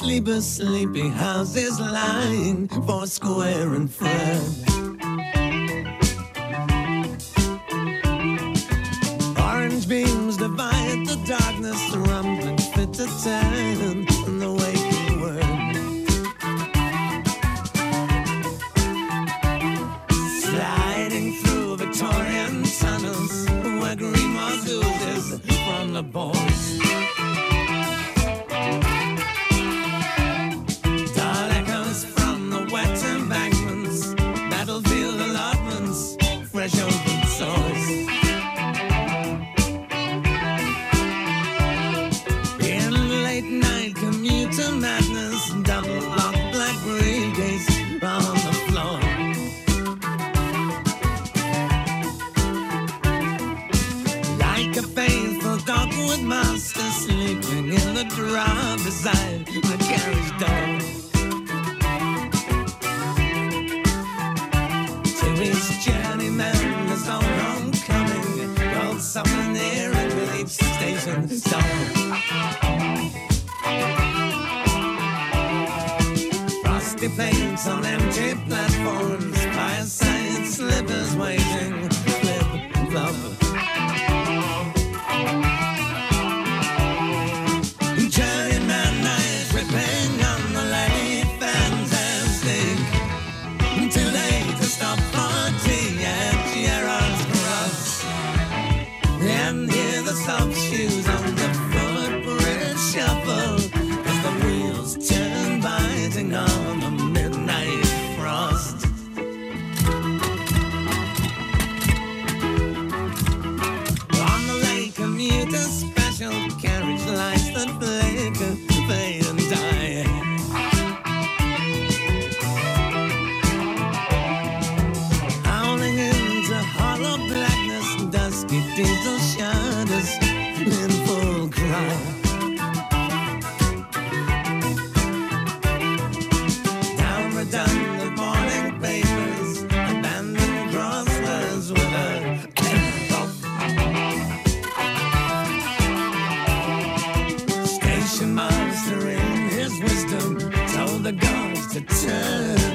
sleepers, sleepy houses lying for square and Fred. Orange beams divide the darkness, the rumbling fit to turn in the waking world. Sliding through Victorian tunnels where green moss oozes from the boards. Dull echoes from the wet embankments, battlefield allotments, fresh open sores. In late night commuter madness, double lock black briefcase on the floor. Like a faithful dog with master sleeping in the drive beside the carriage door. To his journeyman, there's no homecoming. Rolled something near and with each station stone. Frosty paints on empty platforms, fireside slippers waiting, flip, flop. Journeyman night, ripping on the lady fantastic. Too late to stop for tea at Gerard's Cross. And hear the soft shoes on the footbridge shuffle as the wheels turn, biting on the midnight frost. On the late commuter special carriage lights that flicker, fade and die. Howling into hollow blackness, dusky diesel shudders in full cry. Down redundant morning papers, abandoned crosswords with a station master in his wisdom told the gods to turn.